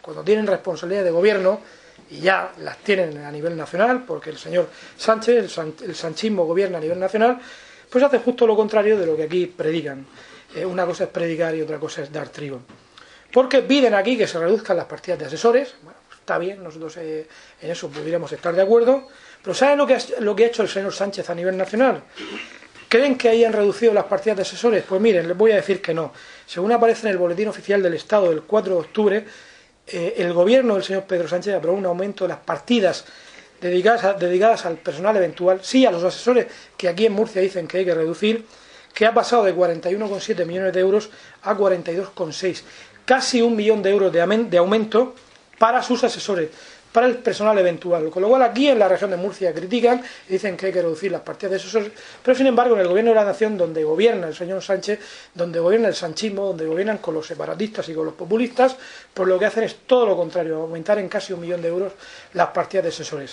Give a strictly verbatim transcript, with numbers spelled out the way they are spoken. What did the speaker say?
cuando tienen responsabilidad de gobierno, y ya las tienen a nivel nacional, porque el señor Sánchez, el, san, el sanchismo gobierna a nivel nacional, pues hace justo lo contrario de lo que aquí predican. Eh, una cosa es predicar y otra cosa es dar trigo. Porque piden aquí que se reduzcan las partidas de asesores. Bueno, está bien, nosotros eh, en eso pudiéramos estar de acuerdo, pero ¿saben lo que, ha, lo que ha hecho el señor Sánchez a nivel nacional? ¿Creen que hayan reducido las partidas de asesores? Pues miren, les voy a decir que no. Según aparece en el Boletín Oficial del Estado del cuatro de octubre, eh, el gobierno del señor Pedro Sánchez aprobó un aumento de las partidas dedicadas, a, dedicadas al personal eventual, sí a los asesores, que aquí en Murcia dicen que hay que reducir, que ha pasado de cuarenta y uno coma siete millones de euros a cuarenta y dos coma seis. Casi un millón de euros de, de aumento para sus asesores, para el personal eventual. Con lo cual aquí en la región de Murcia critican y dicen que hay que reducir las partidas de asesores, pero sin embargo en el gobierno de la nación, donde gobierna el señor Sánchez, donde gobierna el sanchismo, donde gobiernan con los separatistas y con los populistas, pues lo que hacen es todo lo contrario, aumentar en casi un millón de euros las partidas de asesores.